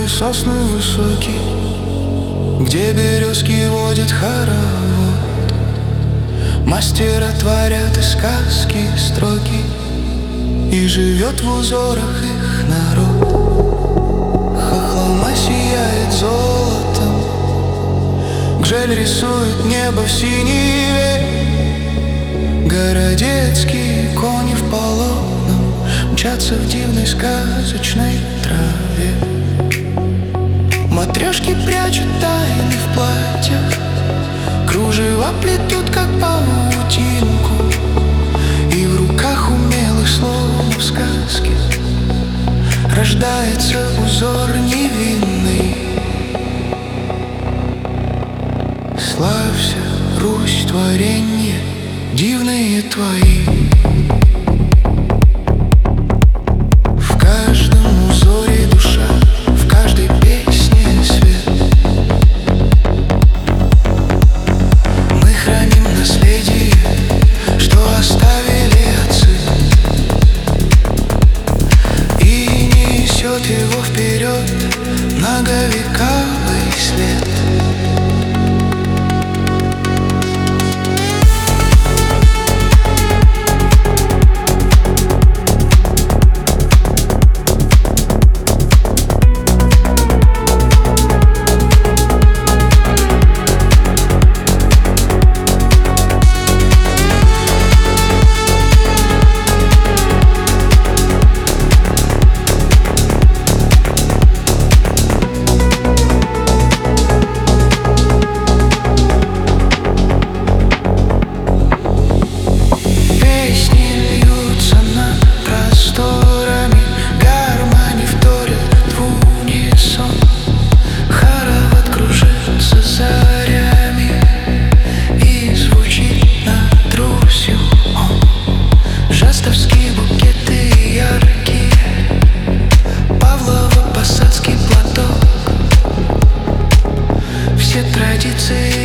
и сосны высокие, где березки водят хоровод. Мастера творят из сказки строки, и живет в узорах их народ. Хохлома сияет золотом, гжель рисует небо в синеве. Городецкие кони в полотном мчатся в дивной сказочной траве. Матрешки прячут тайны в платьях, кружева плетут, как паутинку, и в руках умелых, словно в сказке, рождается узор невинный. Славься, Русь, творенье дивные твои. В каждом узоре душа, в каждой песне свет. Мы храним наследие, что оставили отцы, и несет его вперед многовековый след. Все традиции